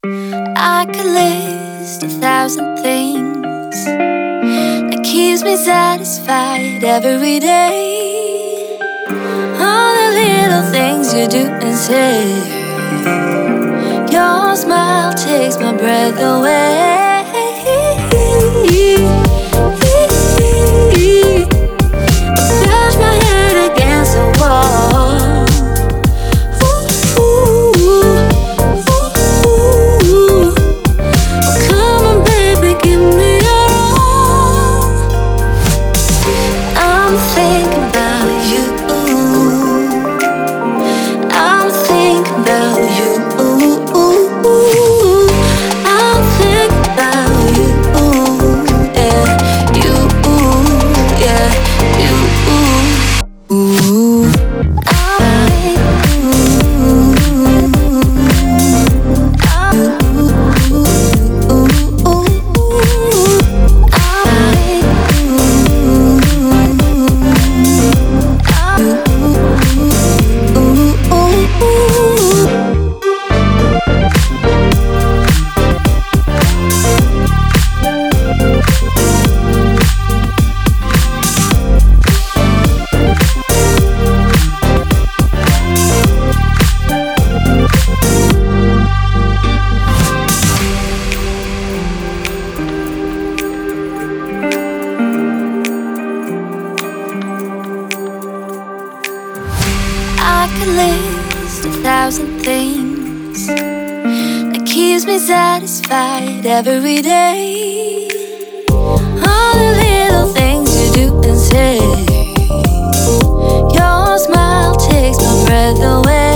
I could list 1,000 things that keeps me satisfied every day. All the little things you do and say. Your smile takes my breath away. Bash my head against the wall. Come on, baby, give me your all. I'm thinking about you. I'm thinking about you. I'm thinking about you. Yeah, you. Yeah, you. Ooh. I could list 1,000 things that keeps me satisfied every day. All the little things you do and say. Your smile takes my breath away.